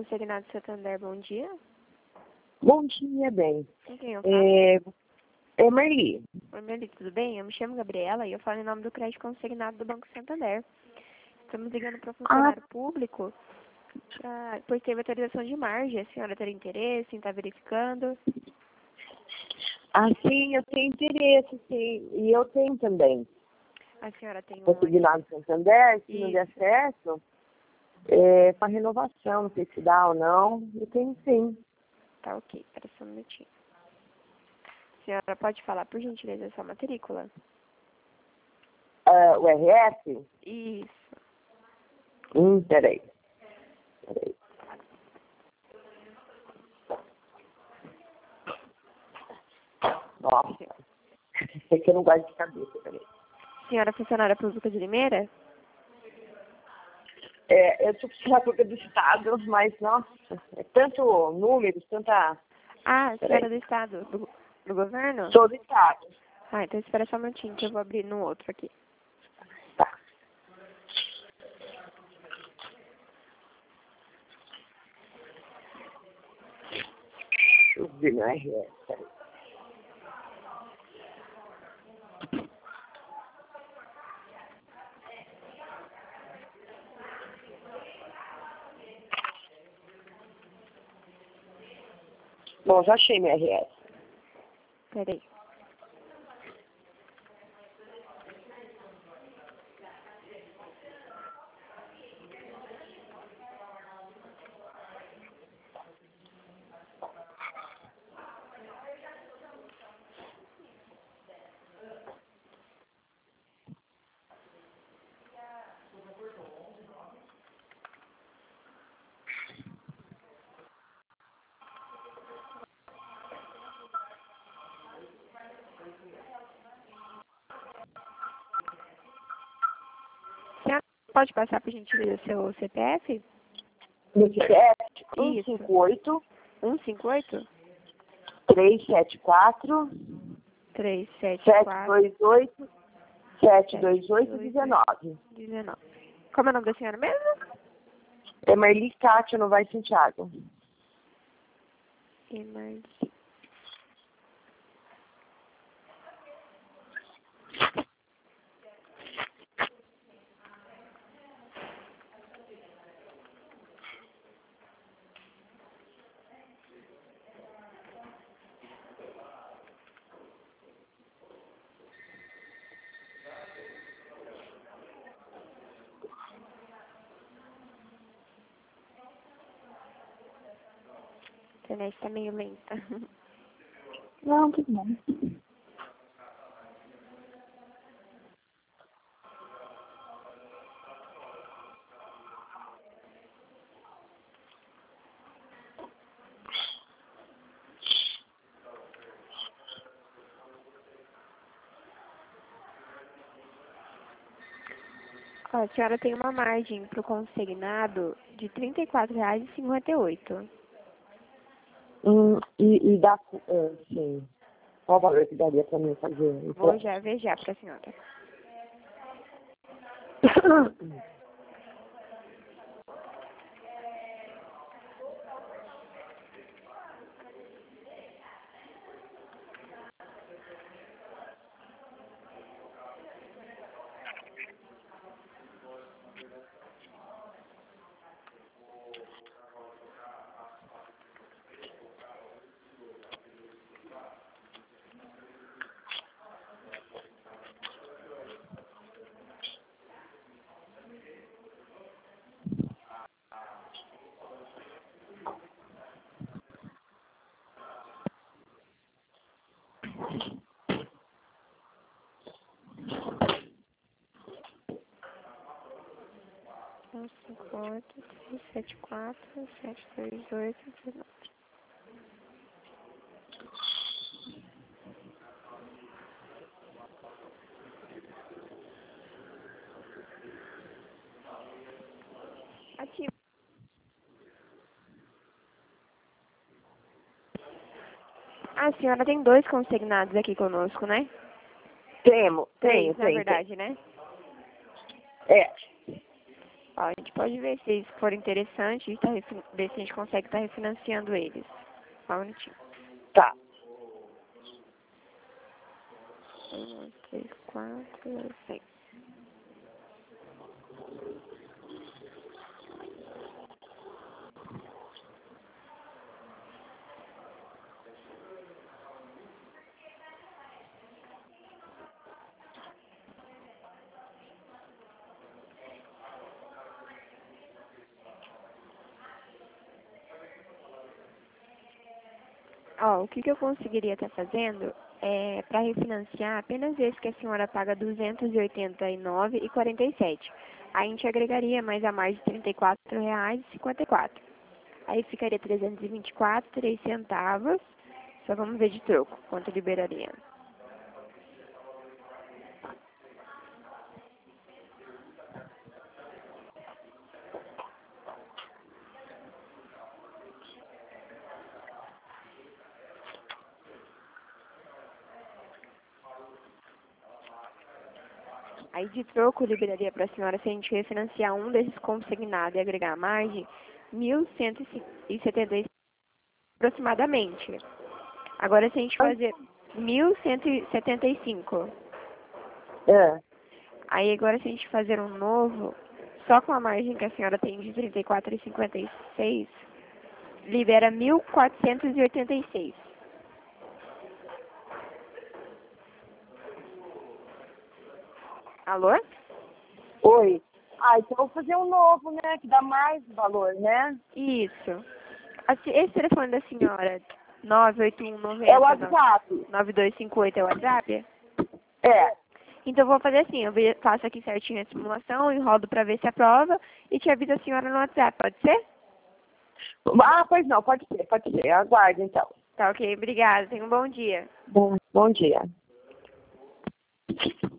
Consignado Santander, bom dia. Bom dia, bem. Com quem eu falo? É Marli. Oi, Marli, tudo bem? Eu me chamo Gabriela e eu falo em nome do crédito consignado do Banco Santander. Estamos ligando para o funcionário público pois teve autorização de margem. A senhora teria interesse em estar verificando? Ah, sim, eu tenho interesse, sim. E eu tenho também. A senhora tem um... Consignado Santander, se não Isso. der certo, para renovação, não sei se dá ou não. Eu tenho sim. Tá ok, espera só um minutinho. A senhora pode falar, por gentileza, a sua matrícula? O RS? Isso. Peraí. Nossa, é que eu não gosto de cabeça, peraí. Senhora é funcionária pública de Limeira? Eu sou funcionária pública do Estado, mas, nossa, é tanto números, tanta... Ah, a senhora Peraí. é do Estado, do governo? Sou do Estado. Ah, então espera só um minutinho que eu vou abrir no outro aqui. Tá. Deixa eu ver meu RS, peraí. Bom, já achei meu RS. Peraí. A senhora pode passar, por gentileza, seu CPF? Meu CPF, Isso. 158 158 374 374 728 728 19. 19. Como é o nome da senhora mesmo? É Marli Cátia, no Vai Santiago. Emergência. A internet tá meio lenta. Não, tudo bem. Ó, a senhora tem uma margem para o consignado de R$ 34,58. E dá, sim. Qual o valor que daria para mim fazer? Vou já ver já para a senhora. Um, 5, 8, 3, 7, 4, 7, 2, 8, 19. Ativo. A senhora tem 2 consignados aqui conosco, né? Tenho. Na verdade, né? É. Ó, a gente pode ver se eles forem interessantes e ver se a gente consegue estar refinanciando eles. Só um minutinho. Tá. 1, 2, 3, 4, 6. Ó, o que eu conseguiria estar fazendo é para refinanciar apenas esse que a senhora paga R$ 289,47. Aí a gente agregaria mais a mais de R$ 34,54. Aí ficaria 324,03 centavos. Só vamos ver de troco quanto liberaria. Aí de troco liberaria para a senhora, se a gente refinanciar um desses consignados e agregar a margem, 1.175 aproximadamente. Agora se a gente fazer 1.175, É. aí agora se a gente fazer um novo, só com a margem que a senhora tem de 34,56, libera 1.486. Alô? Oi. Ah, então eu vou fazer um novo, né? Que dá mais valor, né? Isso. Esse telefone da senhora, 98190 É o WhatsApp. 9258 é o WhatsApp? É. Então eu vou fazer assim, faço aqui certinho a simulação, enrodo para ver se aprova e te aviso a senhora no WhatsApp, pode ser? Ah, pois não, pode ser, pode ser. Aguarde, então. Tá ok, obrigada, tenha um bom dia. Bom dia.